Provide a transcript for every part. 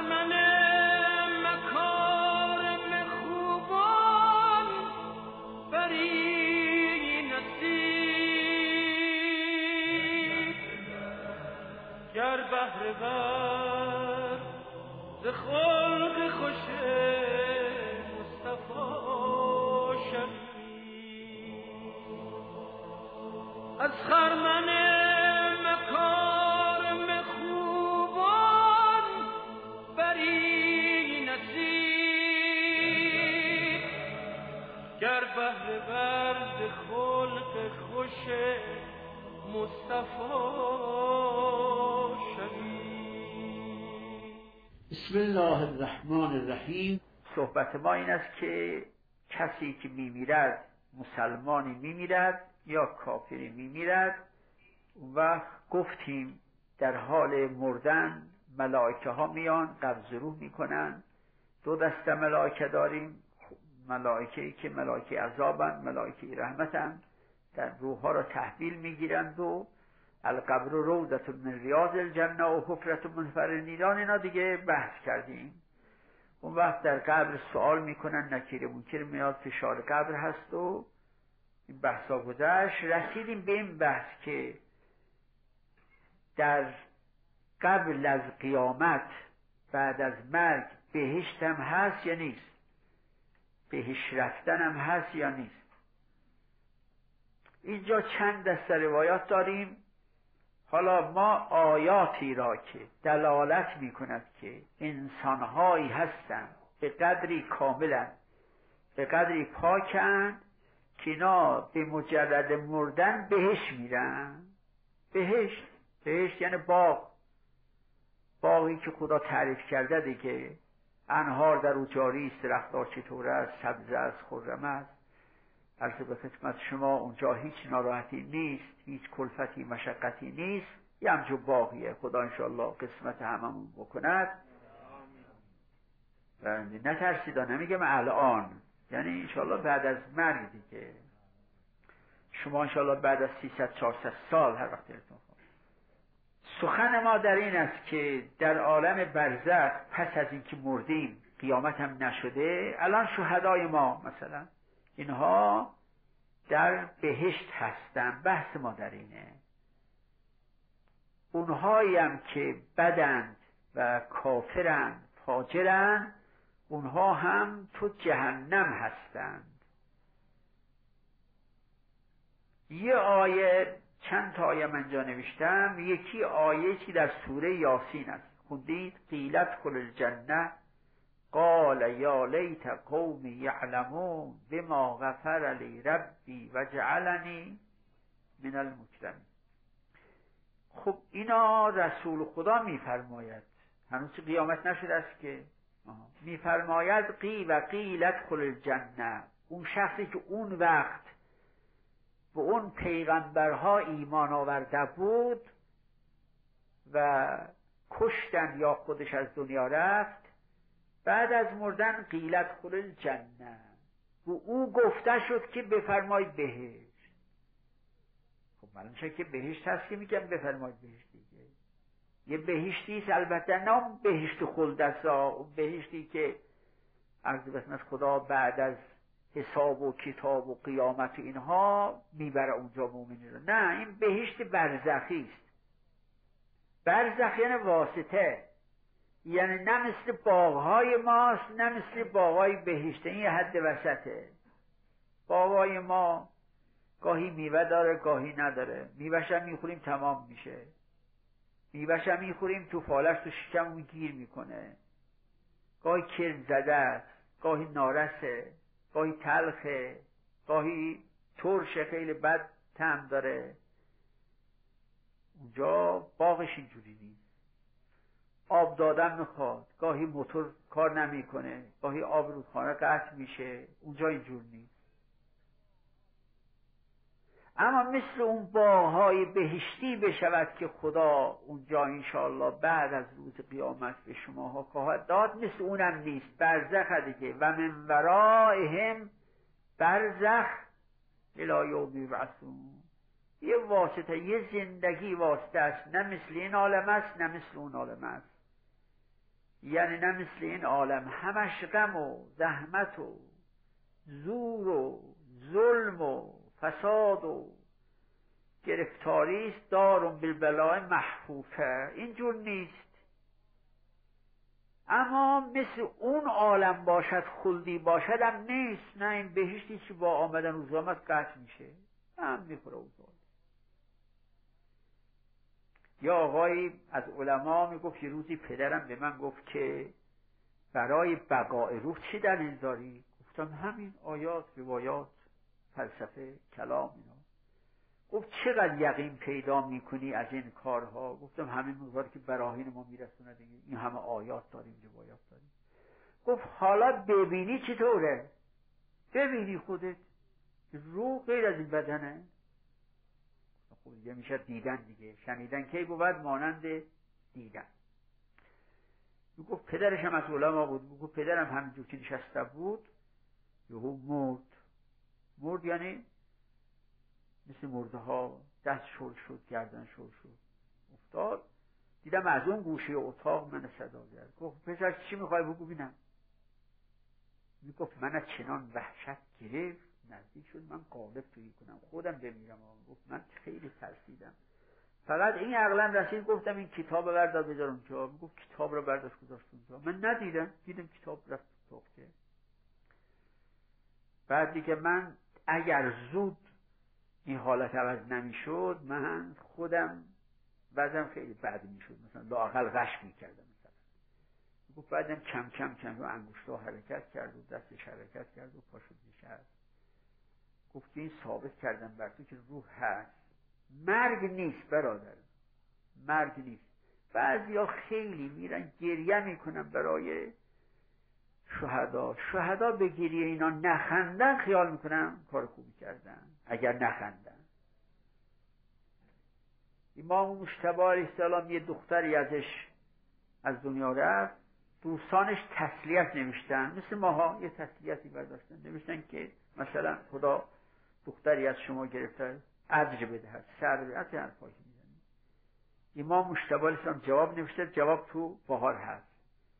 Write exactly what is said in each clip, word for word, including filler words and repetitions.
خرمن مکارم خوبان بری نصیب گر بهره ور ز خلق خوش مصطفی شوی از خرمن مکارم خوبان بری نصیب گر بهره ور ز خلق خوش مصطفی شوی. بسم الله الرحمن الرحیم. صحبت ما این است که کسی که میمیرد، مسلمانی میمیرد یا کافری میمیرد، و گفتیم در حال مردن ملائکه ها میان قبض روح میکنن. دو دسته ملائکه داریم، ملائکه‌ای که ملائکه عذابند، ملائکه رحمتند، در روح ها را تحویل میگیرند و القبر روضة من ریاض الجنه و حفرة من فر النیران، اینا دیگه بحث کردیم. اون وقت در قبر سوال میکنن، نکیر منکر میاد، فشار قبر هست و این بحثا گذشت. رسیدیم به این بحث که در قبل از قیامت بعد از مرگ بهشت هم هست یا نیست، بهشت رفتن هم هست یا نیست. اینجا چند دسته روایات داریم. حالا ما آیاتی را که دلالت می کند که انسانهایی هستند به قدری کاملند، به قدری پاکند که اینا به مجرد مردن بهشت میرن. بهشت بهشت یعنی باغ، باغی که خدا تعریف کرده دیگه، انهار در او جاری است، درخت‌ها چطور است، سبز است، خرم است. عرض به خدمت شما اونجا هیچ ناراحتی نیست، هیچ کلفتی مشقتی نیست، یه همچون باغیه. خدا انشاءالله قسمت هممون بکند. و نترسیدا، نمیگم الان، یعنی انشاءالله بعد از مرگ دیگه. شما انشاءالله بعد از سیصد چهارصد سال هر وقت دلتون خواهد. سخن ما در این است که در عالم برزخ پس از اینکه مردیم، قیامت هم نشده، الان شهدای ما مثلا اینها در بهشت هستن. بحث ما در اینه. اونهایی هم که بدند و کافرند، فاجرند، اونها هم تو جهنم هستند. یه آیه، چند تا آیه من جا نوشتم. یکی آیه که در سوره یاسین است، خوندید؟ قیلت کل الجنه قال یا لیت قومی یعلمون بما غفر لی ربی و جعلنی من المکرمین. خب اینا رسول خدا میفرماید، هنوز قیامت نشده است که، میفرماید قی و قیلت کل الجنه. اون شخصی که اون وقت به اون پیغمبرها ایمان آورده بود و کشتن یا خودش از دنیا رفت، بعد از مردن قیلت کل الجنه، و او گفته شد که بفرمایید بهشت. خب معلوم شد که بهشت هست که میگم بفرمایید بهشت دیگه. یه بهشتی است، البته نه اون بهشت خلد است، اون بهشتی که عرض بسم از خدا بعد از حساب و کتاب و قیامت و اینها میبره اونجا مومنی رو. نه، این بهشت برزخی است. برزخ یعنی واسطه، یعنی نه مثل باغهای ماست، نه مثل باغهای بهشت. این یه حد وسطه. باغهای ما گاهی میوه داره، گاهی نداره. میوهش هم میخوریم تمام میشه، میوهش هم میخوریم تو فالش تو شکمون گیر میکنه. گاهی کرم زده است، گاهی نارسه، گاهی تلخه، گاهی ترشه، خیلی بد طعم داره. اونجا باغش اینجوری نیست. آب دادن میخواد، گاهی موتور کار نمیکنه، گاهی آب رودخانه قطع میشه. اونجا اینجور نیست. اما مثل اون باغ‌های بهشتی بشود که خدا اونجا انشاءالله بعد از روز قیامت به شماها خواهد داد، مثل اونم نیست. برزخ دیگه. و من ورائهم برزخ الی یوم یبعثون. یه واسطه، یه زندگی واسطه است، نه مثل این عالم است نه مثل اون عالم است. یعنی نه مثل این عالم همش غم و زحمت و زور و ظلم و فساد و گرفتاری است، دارم بالبلاء محفوفه، اینجور نیست. اما مثل اون عالم باشد، خلدی باشد هم نیست. نه، این بهشتی که با آمدن روز آمد قطع میشه، هم میخوره اوزاد. یا آقایی از علما میگفت یه روزی پدرم به من گفت که برای بقای روح چی دلیل داری؟ گفتم همین آیات، روایات، فلسفه، کلام اینا. گفت چقدر یقین پیدا میکنی از این کارها؟ گفتم همین مقدار که براهین ما میرسونه دیگه، این همه آیات داریم، روایات داریم. گفت حالا ببینی چطوره؟ ببینی خودت روح غیر از این بدنه. خب دیگه میشه دیدن دیگه، شنیدن کی بود مانند دیدن. میگفت پدرش هم از علما بود. میگفت پدرم همینجور که نشسته بود یهو مرد. مرد یعنی مثل مرده ها دست شل شد، گردن شل شد، افتاد. دیدم از اون گوشه اتاق من صدا کرد. گفت پسر چی میخوای بگو ببینم؟ میگفت من از چنان وحشت گرفت نزدیک شد من قالب تویی کنم خودم بمیرم. گفت من خیلی ترسیدم، فقط این عقلا رسید گفتم این کتاب رو بردار بذار اونجا. میگفت کتاب رو برداشت گذاشت اونجا. من ندیدم، دیدم کتاب رفت تو تاقچه. بعد دیگه من اگر زود این حالت عوض نمیشد من خودم بعدم خیلی بد میشد، مثلا لااقل غش میکردم مثلا. گفت بعدم کم کم کم انگشت‌ها حرکت کرد و دستش حرکت کرد و پا شد نشست. گفت این ثابت کردم بر تو که روح هست، مرگ نیست برادر، مرگ نیست. بعضیا خیلی میرن گریه میکنن برای شهدا. شهدا به گریه اینا نخندن خیال میکنن کار خوبی کردن. اگر نخندن، امام مجتبی علیه السلام یه دختری ازش از دنیا رفت، دوستانش تسلیت نوشتن، مثل ماها یه تسلیتی برداشتن، نوشتن که مثلا خدا دختری از شما گرفته اجر بدهد، سر بدهد، از این پاکی میزنی. امام مجتبی علیه السلام جواب نوشته، جواب تو بهار هست،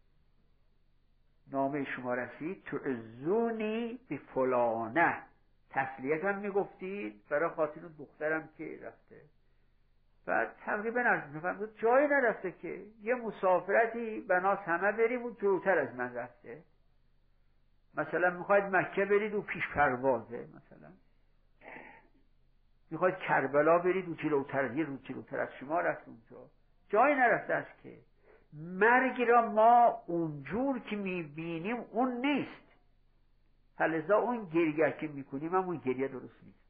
نامه شما رسید تو ازونی به فلانه، تسلیت هم میگفتید برای خاطر دخترم که رفته. بعد تقریبا از نفرمود جایی نرفته که یه مسافرتی بناس همه بریم و جلوتر از من رفته. مثلا میخواید مکه برید و پیش پروازه، مثلا میخواید کربلا برید و جلوتر، یه روز جلوتر از شما رفت اونجا، جایی نرفته است که. مرگ را ما اونجور که میبینیم اون نیست، فلذا اون گریه که میکنیم هم اون گریه درست نیست.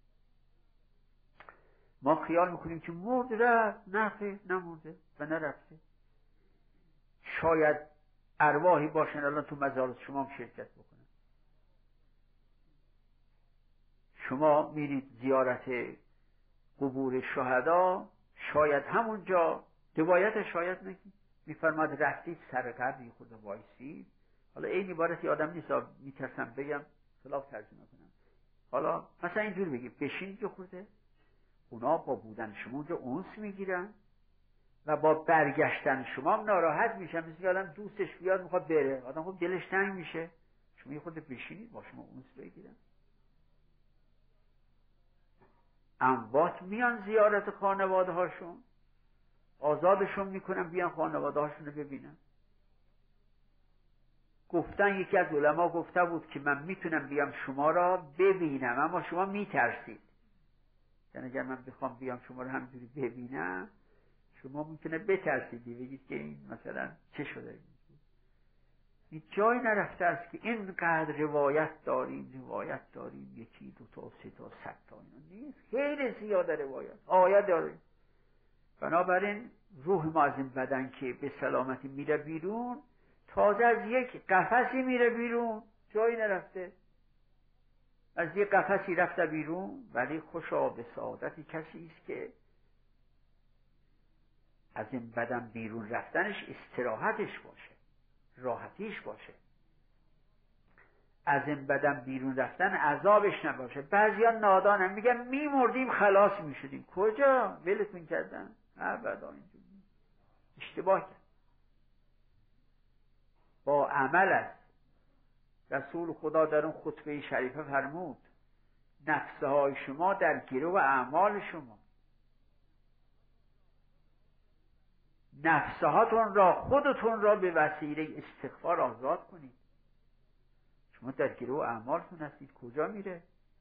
ما خیال میکنیم که مرد رفت، نه نمرده و نرفته. شاید ارواحی باشن الان تو مزارات شما هم شرکت بکنن. شما میرید زیارت قبور شهدا، شاید همونجا روایت شاید نگید میفرماد رفتید سر قبری خود وایسید. حالا این عبارتی آدم نیست، میترسم بگم خلاف ترجمه کنم. حالا مثلا اینجور بگید بشینید که خورده اونا با بودن شما اونجا اونس میگیرن و با برگشتن شما هم ناراحت میشن، مثل آدم دوستش بیاد میخواد بره، آدم خب دلش تنگ میشه، شما یه خود بشینید با شما اونس بگیرن. اموات میان زیارت خانواده هاشون، آزادشون میکنن بیان خانواده هاشون رو ببینن. گفتن یکی از علما گفته بود که من میتونم بیام شما را ببینم اما شما میترسید. یعنی اگر من بخوام بیام شما رو همینجوری ببینم شما ممکنه بترسیدی، بگید که این مثلا چه شده. این جای نرفته است که اینقدر روایت داریم روایت داریم یکی دو تا سه تا صد تا اینا نیست، خیلی زیاده روایت آیت داریم. بنابراین روح ما از این بدن که به سلامتی میره بیرون، تازه از یک قفسی میره بیرون، جایی نرفته، از یک قفسی رفته بیرون. ولی خوشا به سعادتی کسی است که از این بدن بیرون رفتنش استراحتش باشه، راحتیش باشه، از این بدن بیرون رفتن عذابش نباشه. بعضیا نادانن میگن میمردیم خلاص میشدیم، کجا ولتون کردن؟ ابدا اینجوری اشتباه کرد. عمل است. رسول خدا در اون خطبه شریفه فرمود نفسهای شما در گرو اعمال شما. نفسهاتون را، خودتون را به وسیله استغفار آزاد کنید. شما در گرو اعمالتون هستید، کجا میره؟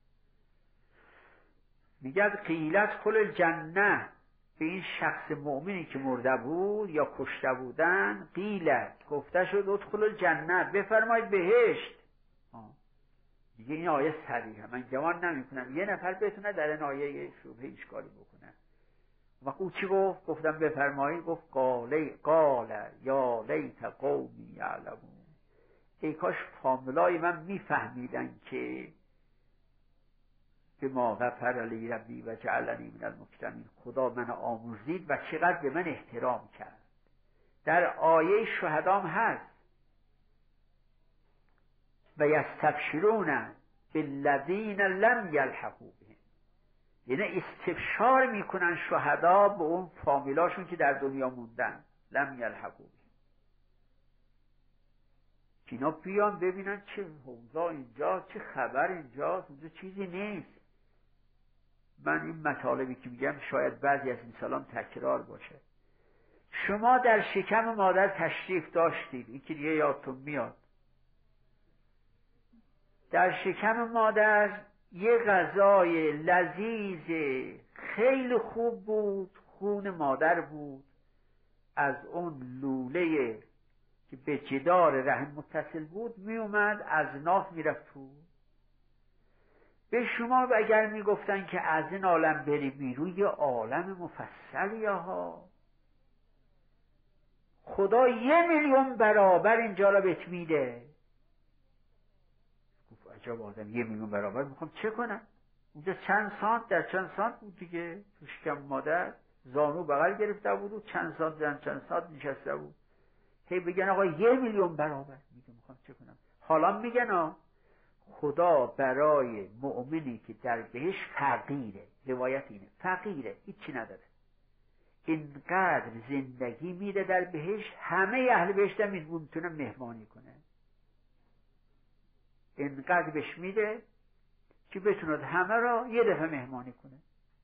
میگه قیلت کل الجنه، به این شخص مؤمنی که مرده بود یا کشته بودن، قیلت گفته شد ادخل الجنه، بفرمایید بهشت. دیگه این آیه صریحه، من گمان نمی کنم یه نفر بتونه در این آیه شبهه اشکالی بکنه. وقت او چی گفت؟ گفتم بفرمایید، گفت قاله قال یا لیت قومی یعلمون، ای کاش فامیلای من میفهمیدن که به ما غفر لی ربی و جعلنی من المکرمین، خدا من آموزید و چقدر به من احترام کرد. در آیه شهدام هست و یستبشرون بالذین لم یلحقوا بهم، یعنی استبشار میکنن شهدا به اون فامیلاشون که در دنیا موندن، لم یلحقوا بهم، که اینا بیان ببینن چه اوضاع اینجا، چه خبر اینجا، اونجا چیزی نیست. من این مطالبی که میگم شاید بعضی از این سلام تکرار باشه. شما در شکم مادر تشریف داشتید، این که دیگه یادتون میاد. در شکم مادر یه غذای لذیذ خیلی خوب بود، خون مادر بود، از اون لوله که به جدار رحم متصل بود می اومد، از ناف می رفت تو. به شما اگر می گفتن که از این عالم بری بیرون، یه عالم مفصلی ها، خدا یه میلیون برابر اینجا را بهت میده. گفت عجب آدم، یه میلیون برابر میخوام چه کنم؟ اونجا چند سانت در چند سانت بود دیگه، تو شکم مادر زانو بغل گرفته بود و چند سانت در چند سانت نشسته بود. هی بگن آقا یه میلیون برابر، میگه میخوام چه کنم؟ حالا میگن آ خدا برای مؤمنی که در بهش فقیره، روایت اینه فقیره، هیچی نداره، اینقدر زندگی میده در بهش، همه اهل بهشت هم میتونه مهمانی کنه، اینقدر بهش میده که بتونه همه را یه دفعه مهمانی کنه.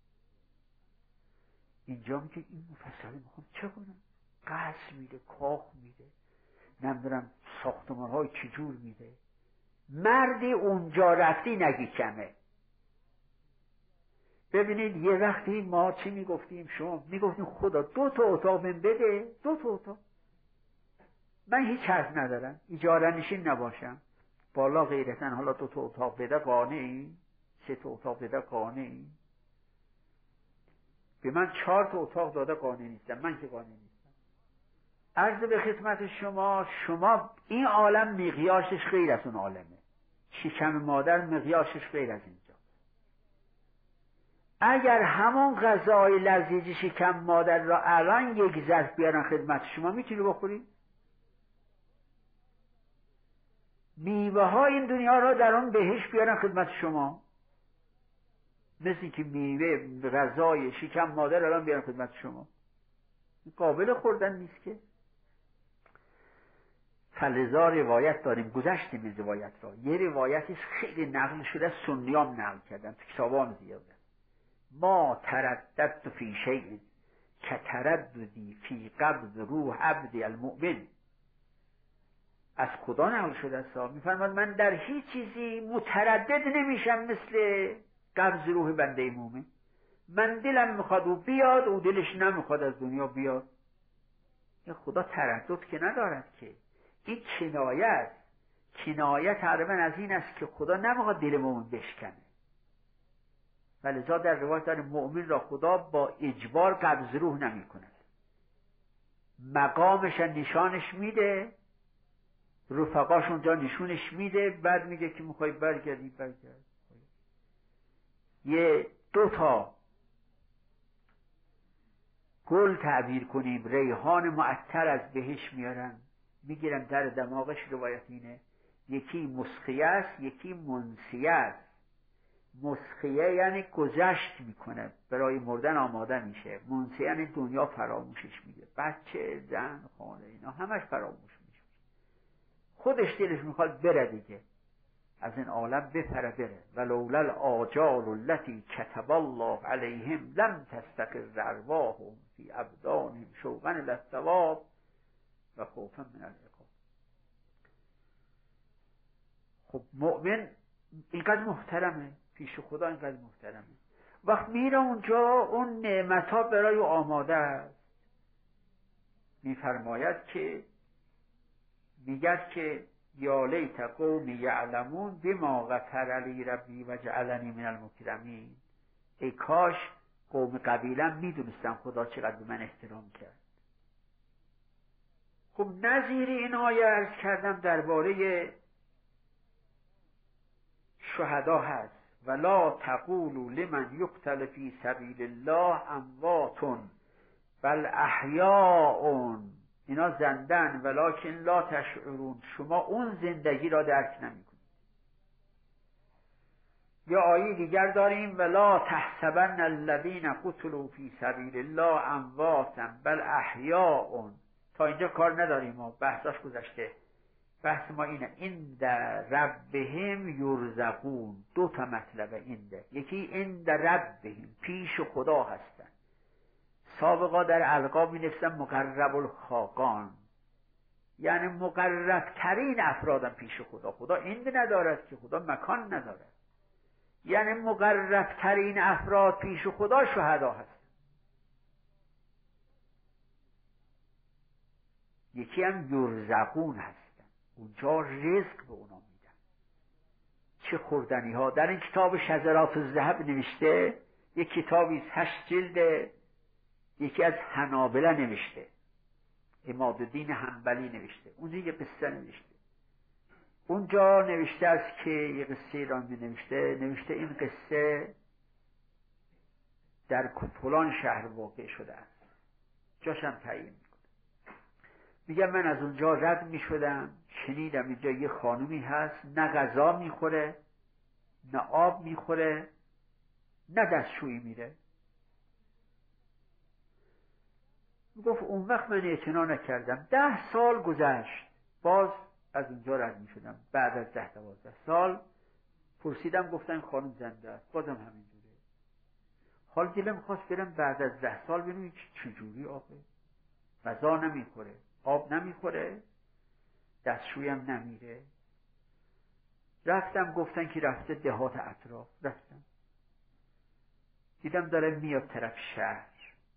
اینجا میگه این مفصلی میخوام چه کنم؟ قصر میده، کاخ میده، نمیدونم ساختمان های چجور میده. مردی اونجا رفتی نگی کمه. ببینید یه وقتی ما چی میگفتیم؟ شما میگفتیم خدا دو تا اتاق من بده، دو تا اتاق، من هیچ حرف ندارم، اجاره نشین نباشم، بالا غیرتن حالا دو تا اتاق بده قانعی؟ سه تا اتاق بده قانعی؟ به من چهار تا اتاق داده قانع نیستم، من که قانع نیستم. عرض به خدمت شما، شما این عالم مقیاسش غیر از اون عالمه، شکم مادر مقیاسش غیر از اینجا. اگر همون غذای لذیذ شکم مادر را الان یک ظرف بیارن خدمت شما، میتونی بخوری؟ میوه ها این دنیا را در اون بهش بیارن خدمت شما، مثل که میوه غذای شکم مادر الان بیارن خدمت شما، قابل خوردن نیست که. فلذا روایت داریم، گذشتیم این روایت را، یه روایتش خیلی نقل شده، سنیان نقل کردن، تو کتابان زیاده. ما ترددت فی شیء که ترددی فی قبض روح عبد المؤمن. از خدا نقل شده است، میفرماد من در هیچ چیزی متردد نمیشم مثل قبض روح بنده مومن. من دلم میخواد او بیاد، او دلش نمیخواد از دنیا بیاد. این خدا تردد که ندارد که، این کنایت کنایت تقریبا از این است که خدا نمیخواد دل مومن بشکنه. ولذا در روایت داره مؤمن را خدا با اجبار قبض روح نمی کند، مقامش نشانش میده، رفقاش اونجا نشونش میده، بعد میگه که میخوای برگردی برگرد. یه دو تا گل تعبیر کنیم، ریحان معطر از بهش میارن، میگیرن در دماغش. روایت اینه یکی مسخیه است، یکی منسیه است. مسخیه یعنی گذشت میکنه، برای مردن آماده میشه. منسیه یعنی دنیا فراموشش میگه، بچه، زن، خانه، اینا همش فراموش میشه. خودش دلش میخواد بره دیگه، از این عالم بپره بره. ولولا الاجال التي كتب الله عليهم لم تستقر ارواحهم في ابدانهم شوقا الى الثواب و خوفا من العقاب. خب مؤمن اینقدر محترمه، پیش خدا اینقدر محترمه، وقت میره اونجا اون نعمت ها برای او آماده است. میفرماید که میگه که یا لیت قومی یعلمون بما غفر لی ربی و جعلنی من المکرمین. ای کاش قوم قبیلم میدونستم خدا چقدر به من احترام کرد. خب نظیر این آیه عرض کردم درباره شهدا هست. ولا تقولوا لمن یقتل فی سبیل الله اموات بل احیاء. اینا زندن ولکن لا تشعرون، شما اون زندگی را درک نمی‌کنید. یا آیه دیگر داریم ولا تحسبن الذین قتلوا فی سبیل الله امواتا بل احیاء. تا اینجا کار نداریم، ما بحثاش گذشته. بحث ما اینه عند ربهم یرزقون. دو تا مطلب اینده، یکی عند ربهم پیش خدا هستن. سابقا در القاب می نفسن مقرب الخاقان، یعنی مقرب ترین افرادم پیش خدا. خدا عند ندارد که، خدا مکان ندارد، یعنی مقرب ترین افراد پیش خدا شهدا هست. یکی هم یرزقون هستن، اونجا رزق به اونا میدن. چه خوردنی ها در این کتاب شذرات الذهب نوشته، یک کتابی هشت جلد، یکی از حنابلة نوشته، عمادالدین حنبلی نوشته، اونجا یه قصه نوشته. اونجا نوشته است که یه قصه را می نوشته نوشته این قصه در فلان شهر واقع شده است، جاشم تعیین میکنه. میگه من از اونجا رد می شدم، شنیدم اینجا یه خانومی هست نه غذا میخوره نه آب میخوره نه دستشویی میره. گفت اون وقت من اعتنا نکردم. ده سال گذشت، باز از اونجا رد می شدم. بعد از ده دوازده سال پرسیدم، گفتن خانم زنده است، بازم همینجوره. حال دلم خواست برم بعد از ده سال ببینم چجوری آخه. غذا نمیخوره، آب نمیخوره، دستشویی هم نمیره. رفتم، گفتن که رفته دهات اطراف. رفتم دیدم داره میاد طرف شهر،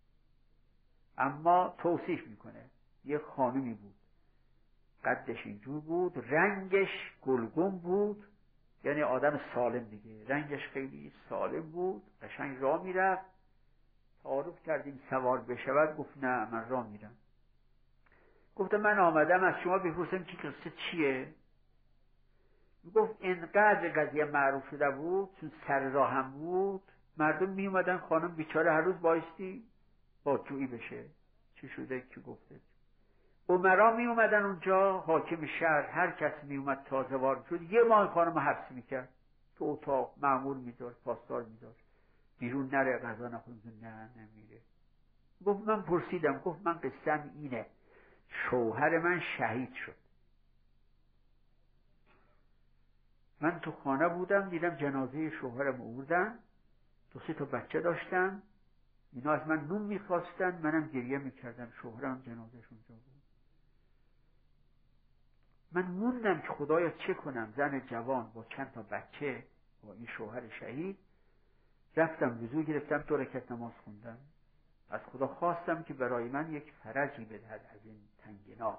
اما توصیف میکنه یه خانمی بود، قدش اینجور بود، رنگش گلگون بود، یعنی آدم سالم دیگه، رنگش خیلی سالم بود، قشنگ راه میرفت. تعارف کردیم سوار بشود، گفت نه من راه میرم. گفتم من آمدم از شما بپرسم که قصه چیه. گفت اینقدر قضیه معروف شده بود، چون سر راه هم بود، مردم می اومدن خانم بیچاره هر روز بایستی با جویی بشه. چی شده که گفته عمرا می اومدن اونجا، حاکم شهر، هر کس می اومد تازه وارد شد یه ماه خانم حبس میکرد تو اتاق، مأمور میدار، پاسدار میدار، بیرون نره غذا نخوره. نه نمیره. گفت من پرسیدم، گفت من قصم اینه، شوهر من شهید شد، من تو خانه بودم، دیدم جنازه شوهرم آوردن، دو سه تا بچه داشتن، اینا از من نون میخواستن، منم گریه میکردم، شوهرم جنازهش اونجا بود. من موندم که خدایا چه کنم، زن جوان با چند تا بچه با این شوهر شهید. رفتم وضو گرفتم، دو رکعت نماز خوندم، از خدا خواستم که برای من یک فرجی بدهد از این تنگنا.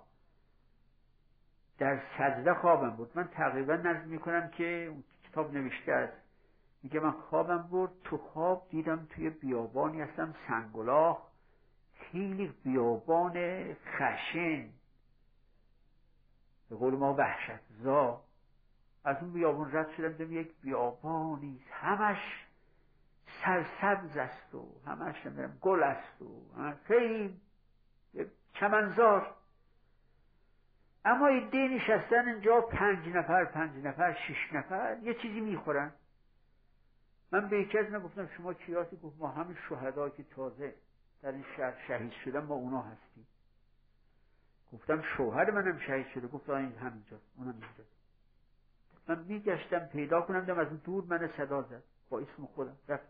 در سجده خوابم بود. من تقریبا نظر میکنم که اون کتاب نوشته است، میگه من خوابم برد، تو خواب دیدم توی بیابانی هستم سنگلاخ، خیلی بیابان خشن، به قول ما وحشت زا. از اون بیابان رد شدم، دیدم یک بیابانی همش سرسبز است و همش گل است و خیلی چمنزار، اما ایده نشستن اینجا پنج نفر پنج نفر شش نفر یه چیزی میخورن. من به یکی از اینا گفتم شما کی هستی؟ گفت ما همین شهدا که تازه در این شهر شهید شدن ما اونا هستیم. گفتم شوهر منم شهید شده. گفت این همینجاست، اونم اینجاست. من میگشتم پیدا کنم، دم از اون دور من صدا زد با اسم خودم. رفت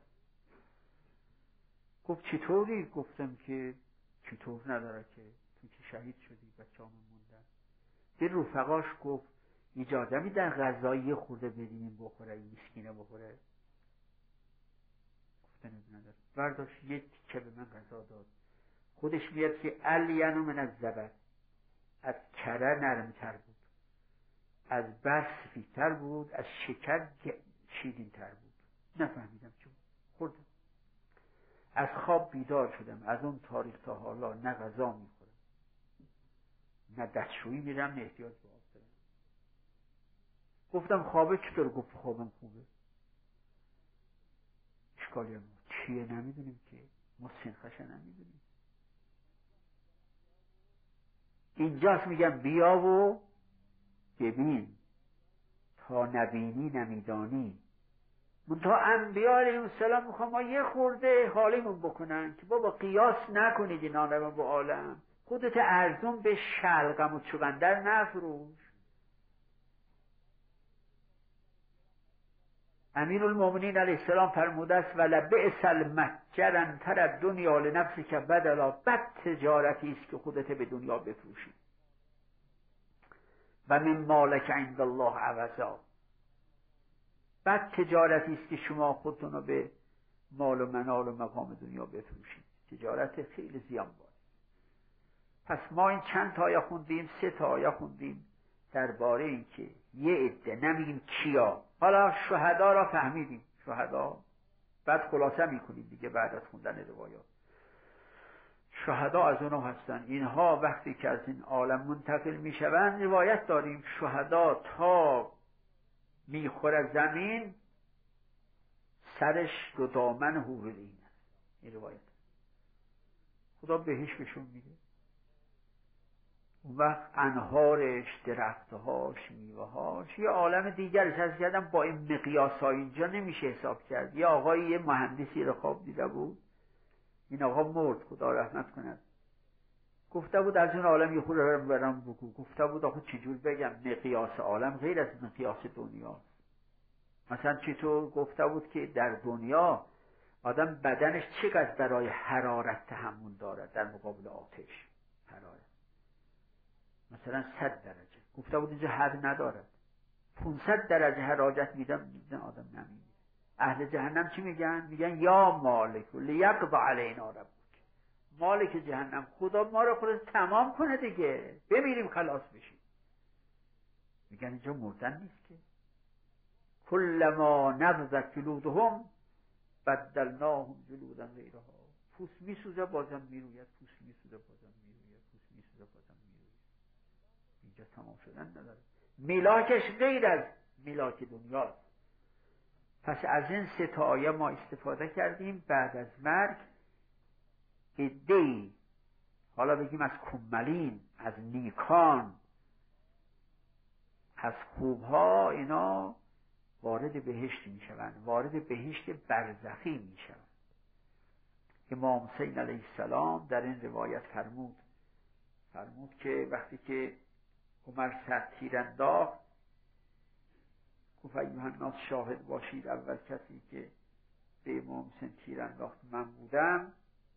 گفت چطوری؟ گفتم که چطور نداره که تو که شهید شدی، بچه‌هامون موندن. دل رفقاش گفت اجازه میدن غذایی خورده بدیم بخوره، این مسکینه بخوره؟ گفتن نداره. برداشت یک تیکه به من غذا داد. خودش میاد که الین من از زبر، از کره نرمتر بود، از برف سفیدتر بود، از شکر شیرین‌تر بود. نفهمیدم چون خوردم. از خواب بیدار شدم. از اون تاریخ تا حالا نه غذا میخورم، نه دستشویی میرم، نه احتیاج به آب دارم. گفتم خوابه چطور؟ گفت خوابم خوبه. اشکالی هم چیه نمیدونیم که، ما سنخش نمیدونیم. اینجاست میگم بیا و ببین، تا نبینی نمیدانی. منتها انبیاء علیهم السلام میخوام ما یه خورده حالیمون بکنن که بابا قیاس نکنید این عالم با عالم. خودت ارزون به شلغم و چوبندر نفروش. امیرالمومنین علیه السلام فرموده است ولبئس المتجر ان تر دنیا لنفسک بدلا. بد تجارتی است که خودت به دنیا بفروشی. و من مالک عند الله عوضا. بد تجارتی است که شما خودتون رو به مال و منال و مقام دنیا بفروشید. تجارت خیلی زیان بود. پس ما این چند تا آیه خوندیم، سه تا آیه خوندیم درباره این که یه عده، نمیگیم کیا، حالا شهدا را فهمیدیم، شهدا بعد خلاصه میکنیم دیگه بعد از خوندن روایات. شهدا از اونها هستن. اینها وقتی که از این عالم منتقل میشوند، روایت داریم شهدا تا میخوره زمین سرش دو دامن حورالعین است. این روایت خدا بهش بهشون میده. اون وقت انهارش، درختهاش، میوهاش یه عالم دیگرش هست. کردم با این مقیاس ها اینجا نمیشه حساب کرد. یه آقایی یه مهندسی رو خواب دیده بود. این آقا مرد، خدا رحمت کند. گفته بود از اون عالم یه خورده برام بگو. گفته بود آخه چجور بگم مقیاس عالم غیر از مقیاس دنیا. مثلا چطور؟ گفته بود که در دنیا آدم بدنش چقدر برای حرارت تحمل دارد در مقابل آتش. حرارت مثلا صد درجه. گفته بود اینجا حد ندارد. پانصد درجه حرارت میدن میدن آدم نمیمیره. اهل جهنم چی میگن؟ میگن یا مالک لیقضی علینا ربک. مالک جهنم، خدا ما رو خود تمام کنه دیگه، بمیریم خلاص بشیم. میگن اینجا مردن نیست که. کلما نضجت جلودهم بدلناهم جلودا غیرها. پوست میسوزه بازم میروید، پوست میسوزه بازم میروید، پوست میسوزه بازم میروید. اینجا تمام شدن نداره. میلاکش غیر از میلاک دنیاست. پس از این سه تا آیه ما استفاده کردیم. بعد از مرگ عده‌ای، حالا بگیم از کملین، از نیکان، از خوبها، اینا وارد بهشت می شوند، وارد بهشت برزخی می شوند. امام حسین علیه السلام در این روایت فرمود فرمود که وقتی که عمر سر تیر انداخت، گفت ایها الناس شاهد باشید، اول کسی که به امام حسین تیر انداخت من بودم.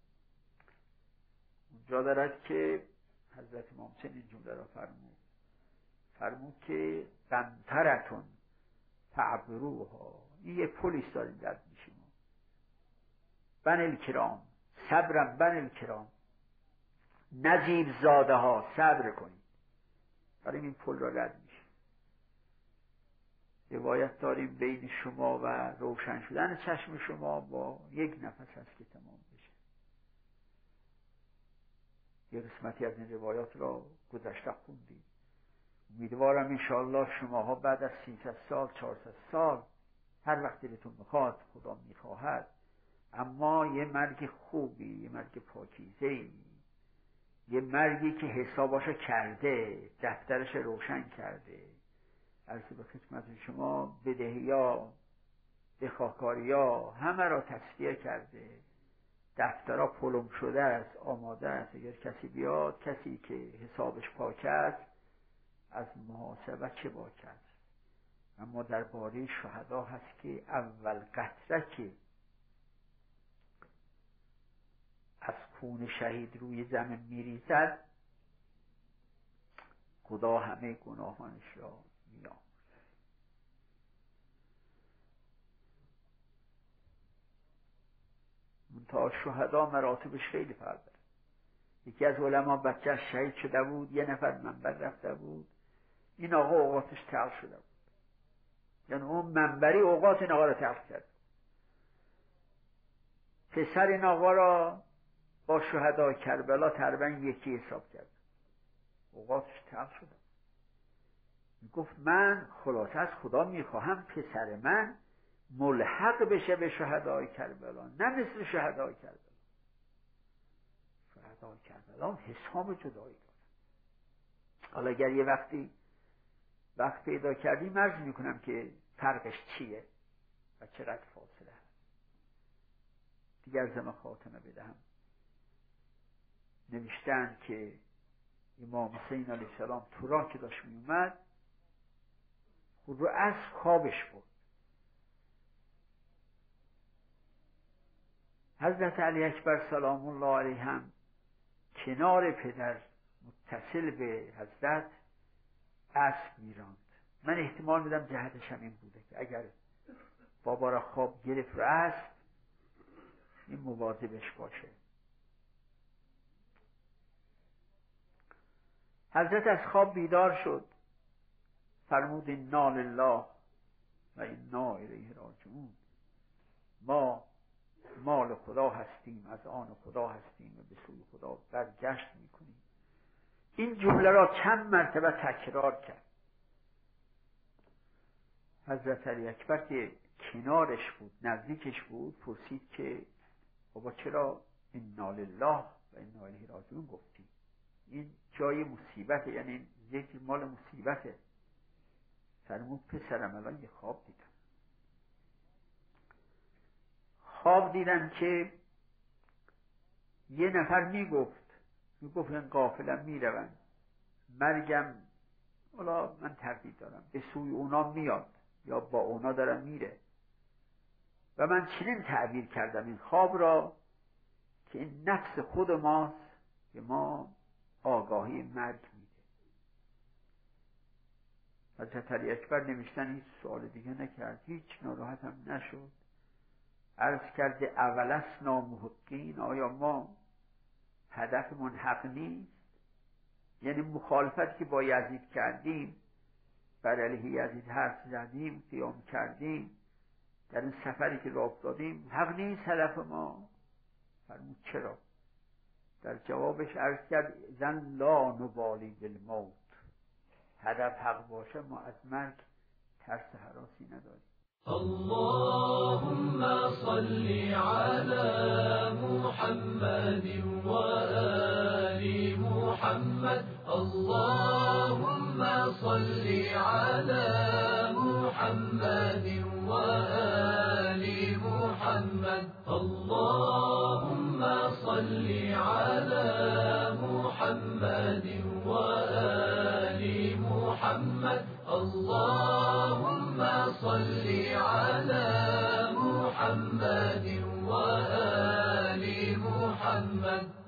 اونجا دارد که حضرت امام حسین این جمله را فرمود فرمود که قنطرتون تعبروها. این یه پلیس داریم درد میشیم. بن الکرام صبرم، بن الکرام نجیب زاده ها صبر کنید، داریم این پل را رد میشیم. روایت داریم بین شما و روشن شدن چشم شما با یک نفس است که تمام بشه. یه قسمتی از این روایات را گذشته خوندیم. امیدوارم انشاءالله شماها بعد از سیصد سال، چهارصد سال، هر وقت دلتون میخواد، خدا میخواهد، اما یه مرگ خوبی، یه مرگ پاکیزه‌ای، یه مرگی که حساباشو کرده، دفترش روشن کرده، عرض به خدمت شما بدهیا، بخواهکاریا همه را تصفیه کرده، دفترها پلم شده است، آماده است، اگر کسی بیاد، کسی که حسابش پاک است از محاسبه چه باک است. اما درباره شهدا هست که اول قطره که از خون شهید روی زمین میریزد خدا همه گناهانش را می‌آمرزد. منتها شهدا مراتبش خیلی فرق داره. یکی از علما بچه‌اش شهید شده بود، یه نفر منبر رفته بود، این آقا اوقاتش تلخ شده بود، یعنی اون منبری اوقات این آقا را تلخ کرد. پسر این آقا را با شهدای کربلا تقریبا یکی حساب کرد، اوقاتش تلخ شده. گفت من خلاصه از خدا میخواهم پسر من ملحق بشه به شهدای کربلا، نه مثل شهدای کربلا. شهدای کربلا حساب جدایی داره. حالا اگر یه وقتی وقت پیدا کردیم عرض میکنم که فرقش چیه و چقدر فاصله هست. دیگر زمان خاتمه بدهم. نوشتن که امام حسین علیه السلام تو راه که داشت میومد خود رو از خوابش بود. حضرت علی اکبر سلام الله علیه هم کنار پدر متصل به حضرت اسب میراند. من احتمال میدم جهتش هم این بوده که اگر بابا را خواب گرفت رو اسب این مواظبش باشه. حضرت از خواب بیدار شد، فرمود انا لله و انا الیه راجعون. ما مال خدا هستیم، از آن خدا هستیم و به سوی خدا برگشت میکنیم. این جمله را چند مرتبه تکرار کرد. حضرت علی اکبر که کنارش بود، نزدیکش بود، پرسید که بابا چرا انا لله و انا الیه راجعون گفتی؟ این جای مصیبته، یعنی این ذکر مال مصیبته. فرمود پسرم الان یه خواب دیدم. خواب دیدم که یه نفر میگفت میگفت این قافلم میروند، مرگم حالا من تردید دارم به سوی اونا میاد یا با اونا دارم میره. و من چنین تعبیر کردم این خواب را که این نفس خود ماست که ما آگاهی مرگ میده. حضرت علی اکبر نمیشتن هیچ سوال دیگه نکرد، هیچ ناراحت هم نشد. عرض کرده اولسنا محقین، آیا ما هدفمون حق نیست؟ یعنی مخالفت که با یزید کردیم، بر علیه یزید حرف زدیم، قیام کردیم، در این سفری که راه افتادیم حق نیست هدف ما؟ فرمود چرا؟ در جوابش عرض کرد زن لا نبالی بالموت، هدف حق باشه ما از مرگ ترس هراسی نداریم. اللهم صل على محمد وآل محمد. اللهم صل على محمد وآل محمد. اللهم صل على محمد وآل محمد. اللهم صل على محمد وآل محمد.